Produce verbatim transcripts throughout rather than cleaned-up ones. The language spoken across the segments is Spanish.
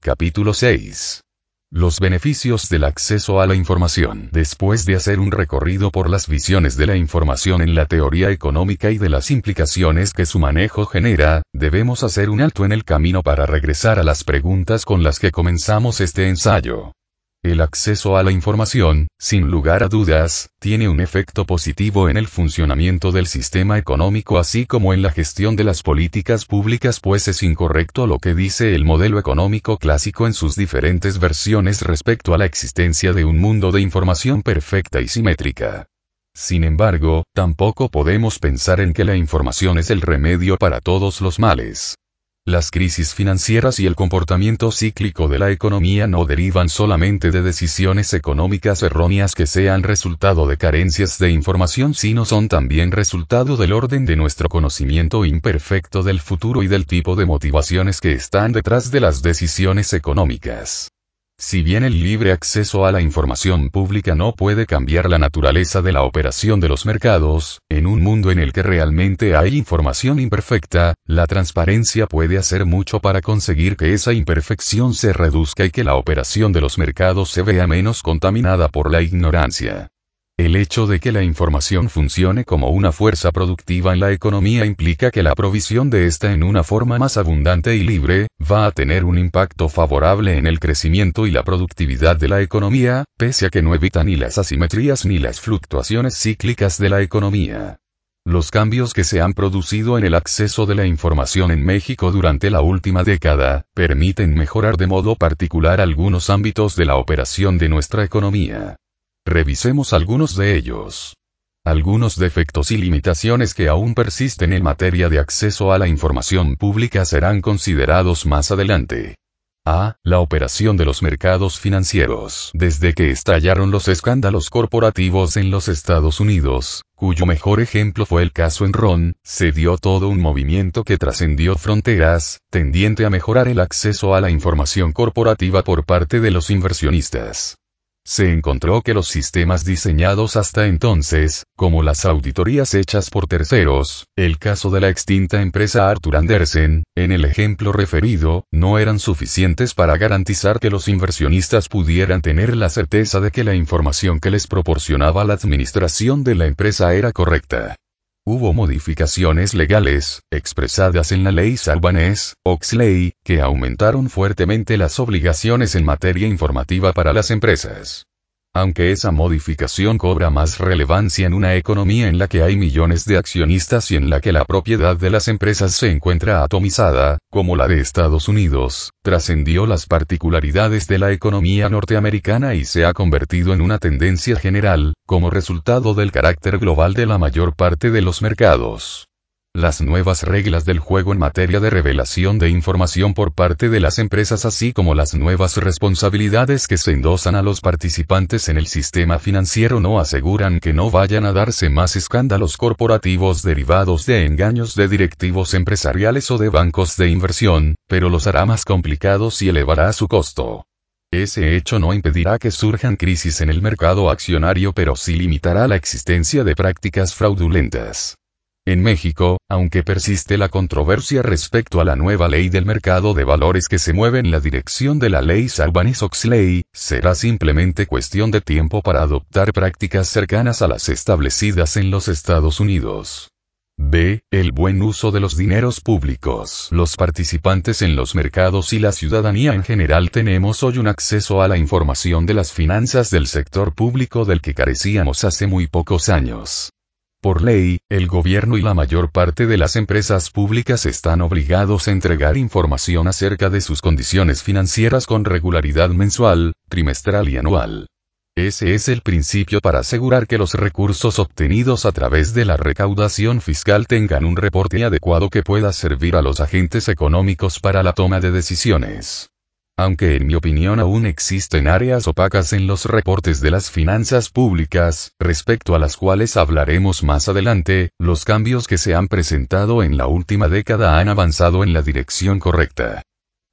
Capítulo seis. Los beneficios del acceso a la información. Después de hacer un recorrido por las visiones de la información en la teoría económica y de las implicaciones que su manejo genera, debemos hacer un alto en el camino para regresar a las preguntas con las que comenzamos este ensayo. El acceso a la información, sin lugar a dudas, tiene un efecto positivo en el funcionamiento del sistema económico así como en la gestión de las políticas públicas, pues es incorrecto lo que dice el modelo económico clásico en sus diferentes versiones respecto a la existencia de un mundo de información perfecta y simétrica. Sin embargo, tampoco podemos pensar en que la información es el remedio para todos los males. Las crisis financieras y el comportamiento cíclico de la economía no derivan solamente de decisiones económicas erróneas que sean resultado de carencias de información, sino son también resultado del orden de nuestro conocimiento imperfecto del futuro y del tipo de motivaciones que están detrás de las decisiones económicas. Si bien el libre acceso a la información pública no puede cambiar la naturaleza de la operación de los mercados, en un mundo en el que realmente hay información imperfecta, la transparencia puede hacer mucho para conseguir que esa imperfección se reduzca y que la operación de los mercados se vea menos contaminada por la ignorancia. El hecho de que la información funcione como una fuerza productiva en la economía implica que la provisión de esta en una forma más abundante y libre, va a tener un impacto favorable en el crecimiento y la productividad de la economía, pese a que no evita ni las asimetrías ni las fluctuaciones cíclicas de la economía. Los cambios que se han producido en el acceso de la información en México durante la última década, permiten mejorar de modo particular algunos ámbitos de la operación de nuestra economía. Revisemos algunos de ellos. Algunos defectos y limitaciones que aún persisten en materia de acceso a la información pública serán considerados más adelante. A. La operación de los mercados financieros. Desde que estallaron los escándalos corporativos en los Estados Unidos, cuyo mejor ejemplo fue el caso Enron, se dio todo un movimiento que trascendió fronteras, tendiente a mejorar el acceso a la información corporativa por parte de los inversionistas. Se encontró que los sistemas diseñados hasta entonces, como las auditorías hechas por terceros, el caso de la extinta empresa Arthur Andersen, en el ejemplo referido, no eran suficientes para garantizar que los inversionistas pudieran tener la certeza de que la información que les proporcionaba la administración de la empresa era correcta. Hubo modificaciones legales, expresadas en la ley Sarbanes-Oxley, que aumentaron fuertemente las obligaciones en materia informativa para las empresas. Aunque esa modificación cobra más relevancia en una economía en la que hay millones de accionistas y en la que la propiedad de las empresas se encuentra atomizada, como la de Estados Unidos, trascendió las particularidades de la economía norteamericana y se ha convertido en una tendencia general, como resultado del carácter global de la mayor parte de los mercados. Las nuevas reglas del juego en materia de revelación de información por parte de las empresas, así como las nuevas responsabilidades que se endosan a los participantes en el sistema financiero, no aseguran que no vayan a darse más escándalos corporativos derivados de engaños de directivos empresariales o de bancos de inversión, pero los hará más complicados y elevará su costo. Ese hecho no impedirá que surjan crisis en el mercado accionario, pero sí limitará la existencia de prácticas fraudulentas. En México, aunque persiste la controversia respecto a la nueva ley del mercado de valores que se mueve en la dirección de la ley Sarbanes-Oxley, será simplemente cuestión de tiempo para adoptar prácticas cercanas a las establecidas en los Estados Unidos. B. El buen uso de los dineros públicos. Los participantes en los mercados y la ciudadanía en general tenemos hoy un acceso a la información de las finanzas del sector público del que carecíamos hace muy pocos años. Por ley, el gobierno y la mayor parte de las empresas públicas están obligados a entregar información acerca de sus condiciones financieras con regularidad mensual, trimestral y anual. Ese es el principio para asegurar que los recursos obtenidos a través de la recaudación fiscal tengan un reporte adecuado que pueda servir a los agentes económicos para la toma de decisiones. Aunque en mi opinión aún existen áreas opacas en los reportes de las finanzas públicas, respecto a las cuales hablaremos más adelante, los cambios que se han presentado en la última década han avanzado en la dirección correcta.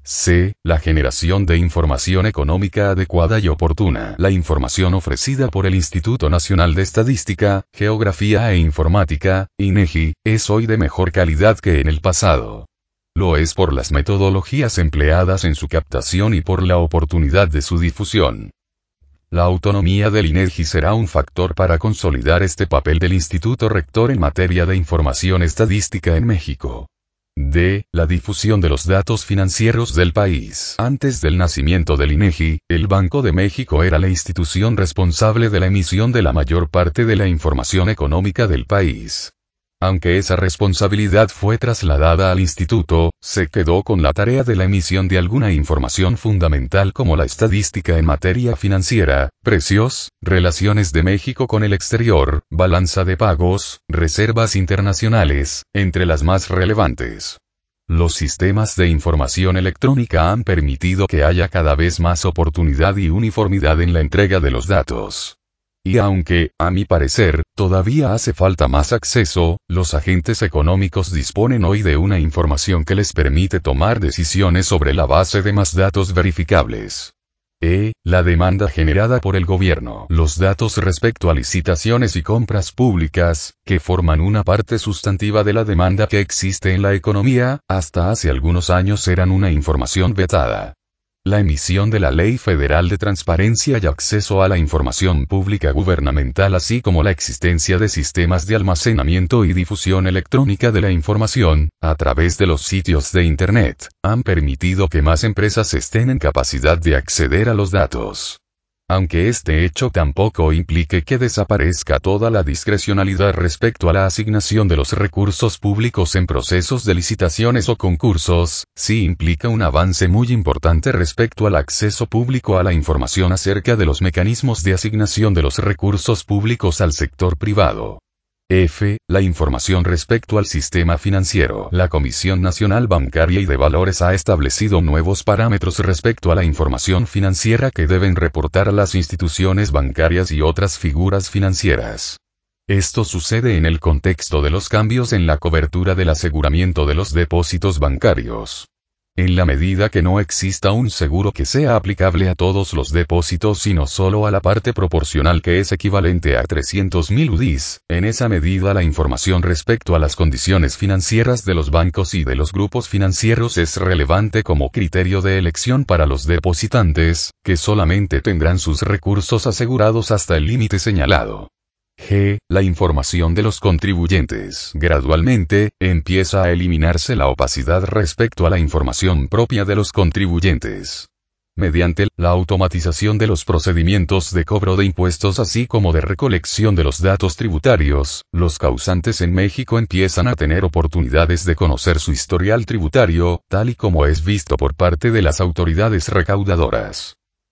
C. La generación de información económica adecuada y oportuna. La información ofrecida por el Instituto Nacional de Estadística, Geografía e Informática, INEGI, es hoy de mejor calidad que en el pasado. lo es por las metodologías empleadas en su captación y por la oportunidad de su difusión. La autonomía del INEGI será un factor para consolidar este papel del Instituto Rector en materia de información estadística en México. D. La difusión de los datos financieros del país. Antes del nacimiento del INEGI, el Banco de México era la institución responsable de la emisión de la mayor parte de la información económica del país. Aunque esa responsabilidad fue trasladada al instituto, se quedó con la tarea de la emisión de alguna información fundamental como la estadística en materia financiera, precios, relaciones de México con el exterior, balanza de pagos, reservas internacionales, entre las más relevantes. Los sistemas de información electrónica han permitido que haya cada vez más oportunidad y uniformidad en la entrega de los datos. Y aunque, a mi parecer, todavía hace falta más acceso, los agentes económicos disponen hoy de una información que les permite tomar decisiones sobre la base de más datos verificables. E. La demanda generada por el gobierno. Los datos respecto a licitaciones y compras públicas, que forman una parte sustantiva de la demanda que existe en la economía, hasta hace algunos años eran una información vetada. La emisión de la Ley Federal de Transparencia y Acceso a la Información Pública Gubernamental, así como la existencia de sistemas de almacenamiento y difusión electrónica de la información, a través de los sitios de Internet, han permitido que más empresas estén en capacidad de acceder a los datos. Aunque este hecho tampoco implique que desaparezca toda la discrecionalidad respecto a la asignación de los recursos públicos en procesos de licitaciones o concursos, sí implica un avance muy importante respecto al acceso público a la información acerca de los mecanismos de asignación de los recursos públicos al sector privado. F. La información respecto al sistema financiero. La Comisión Nacional Bancaria y de Valores ha establecido nuevos parámetros respecto a la información financiera que deben reportar a las instituciones bancarias y otras figuras financieras. Esto sucede en el contexto de los cambios en la cobertura del aseguramiento de los depósitos bancarios. En la medida que no exista un seguro que sea aplicable a todos los depósitos sino solo a la parte proporcional que es equivalente a trescientos mil U D Is, en esa medida la información respecto a las condiciones financieras de los bancos y de los grupos financieros es relevante como criterio de elección para los depositantes, que solamente tendrán sus recursos asegurados hasta el límite señalado. G. La información de los contribuyentes. Gradualmente, empieza a eliminarse la opacidad respecto a la información propia de los contribuyentes. Mediante la automatización de los procedimientos de cobro de impuestos así como de recolección de los datos tributarios, los causantes en México empiezan a tener oportunidades de conocer su historial tributario, tal y como es visto por parte de las autoridades recaudadoras.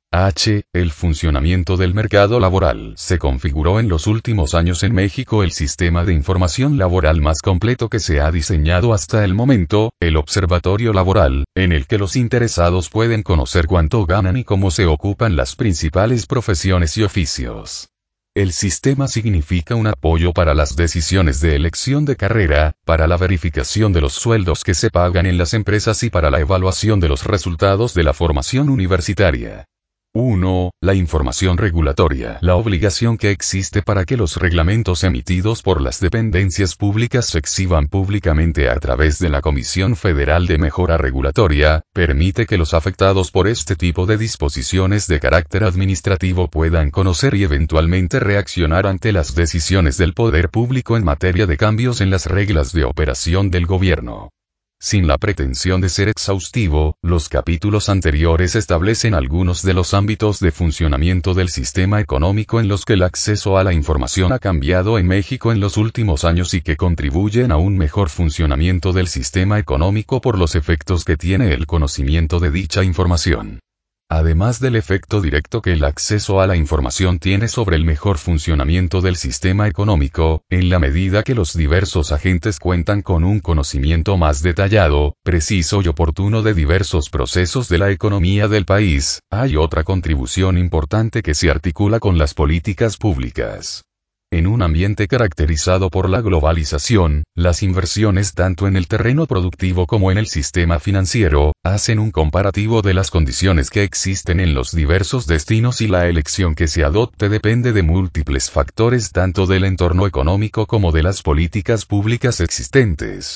H. El funcionamiento del mercado laboral. Se configuró en los últimos años en México el sistema de información laboral más completo que se ha diseñado hasta el momento, el Observatorio Laboral, en el que los interesados pueden conocer cuánto ganan y cómo se ocupan las principales profesiones y oficios. El sistema significa un apoyo para las decisiones de elección de carrera, para la verificación de los sueldos que se pagan en las empresas y para la evaluación de los resultados de la formación universitaria. uno. La información regulatoria. La obligación que existe para que los reglamentos emitidos por las dependencias públicas se exhiban públicamente a través de la Comisión Federal de Mejora Regulatoria, permite que los afectados por este tipo de disposiciones de carácter administrativo puedan conocer y eventualmente reaccionar ante las decisiones del poder público en materia de cambios en las reglas de operación del gobierno. Sin la pretensión de ser exhaustivo, los capítulos anteriores establecen algunos de los ámbitos de funcionamiento del sistema económico en los que el acceso a la información ha cambiado en México en los últimos años y que contribuyen a un mejor funcionamiento del sistema económico por los efectos que tiene el conocimiento de dicha información. Además del efecto directo que el acceso a la información tiene sobre el mejor funcionamiento del sistema económico, en la medida que los diversos agentes cuentan con un conocimiento más detallado, preciso y oportuno de diversos procesos de la economía del país, hay otra contribución importante que se articula con las políticas públicas. En un ambiente caracterizado por la globalización, las inversiones tanto en el terreno productivo como en el sistema financiero, hacen un comparativo de las condiciones que existen en los diversos destinos y la elección que se adopte depende de múltiples factores tanto del entorno económico como de las políticas públicas existentes.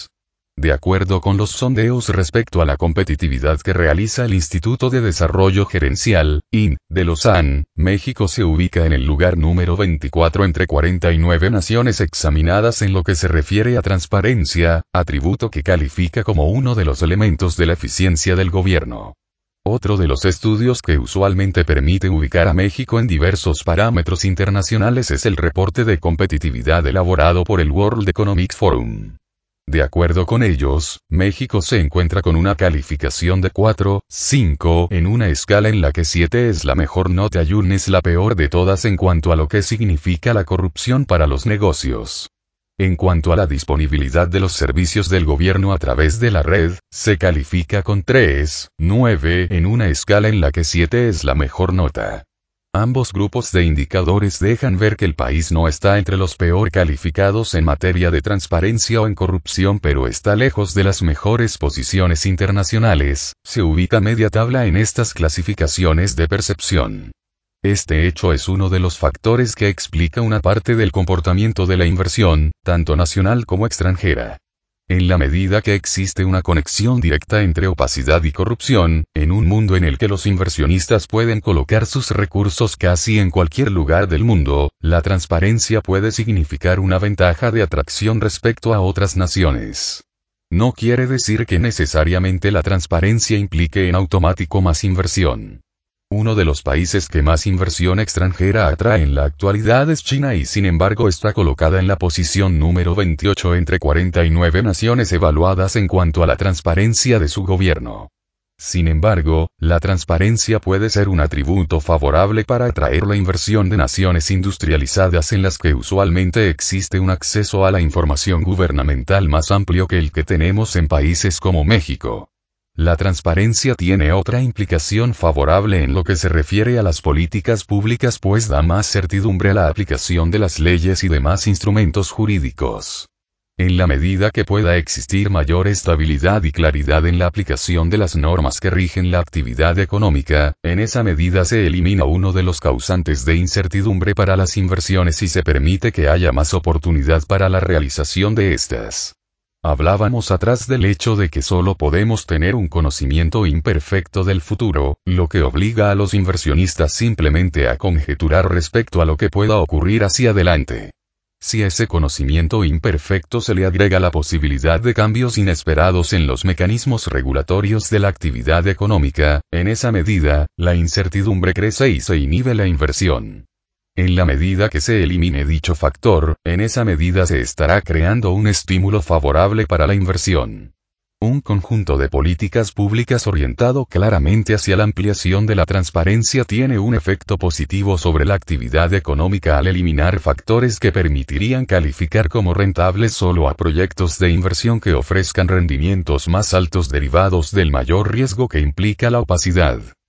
De acuerdo con los sondeos respecto a la competitividad que realiza el Instituto de Desarrollo Gerencial, I N, de Lausanne, México se ubica en el lugar número veinticuatro entre cuarenta y nueve naciones examinadas en lo que se refiere a transparencia, atributo que califica como uno de los elementos de la eficiencia del gobierno. Otro de los estudios que usualmente permite ubicar a México en diversos parámetros internacionales es el reporte de competitividad elaborado por el World Economic Forum. De acuerdo con ellos, México se encuentra con una calificación de cuatro, cinco en una escala en la que siete es la mejor nota y uno es la peor de todas en cuanto a lo que significa la corrupción para los negocios. En cuanto a la disponibilidad de los servicios del gobierno a través de la red, se califica con tres, nueve en una escala en la que siete es la mejor nota. Ambos grupos de indicadores dejan ver que el país no está entre los peor calificados en materia de transparencia o en corrupción, pero está lejos de las mejores posiciones internacionales, se ubica media tabla en estas clasificaciones de percepción. Este hecho es uno de los factores que explica una parte del comportamiento de la inversión, tanto nacional como extranjera. En la medida que existe una conexión directa entre opacidad y corrupción, en un mundo en el que los inversionistas pueden colocar sus recursos casi en cualquier lugar del mundo, la transparencia puede significar una ventaja de atracción respecto a otras naciones. No quiere decir que necesariamente la transparencia implique en automático más inversión. Uno de los países que más inversión extranjera atrae en la actualidad es China y sin embargo está colocada en la posición número veintiocho entre cuarenta y nueve naciones evaluadas en cuanto a la transparencia de su gobierno. Sin embargo, la transparencia puede ser un atributo favorable para atraer la inversión de naciones industrializadas en las que usualmente existe un acceso a la información gubernamental más amplio que el que tenemos en países como México. La transparencia tiene otra implicación favorable en lo que se refiere a las políticas públicas, pues da más certidumbre a la aplicación de las leyes y demás instrumentos jurídicos. En la medida que pueda existir mayor estabilidad y claridad en la aplicación de las normas que rigen la actividad económica, en esa medida se elimina uno de los causantes de incertidumbre para las inversiones y se permite que haya más oportunidad para la realización de estas. Hablábamos atrás del hecho de que solo podemos tener un conocimiento imperfecto del futuro, lo que obliga a los inversionistas simplemente a conjeturar respecto a lo que pueda ocurrir hacia adelante. Si a ese conocimiento imperfecto se le agrega la posibilidad de cambios inesperados en los mecanismos regulatorios de la actividad económica, en esa medida, la incertidumbre crece y se inhibe la inversión. En la medida que se elimine dicho factor, en esa medida se estará creando un estímulo favorable para la inversión. Un conjunto de políticas públicas orientado claramente hacia la ampliación de la transparencia tiene un efecto positivo sobre la actividad económica al eliminar factores que permitirían calificar como rentables solo a proyectos de inversión que ofrezcan rendimientos más altos derivados del mayor riesgo que implica la opacidad.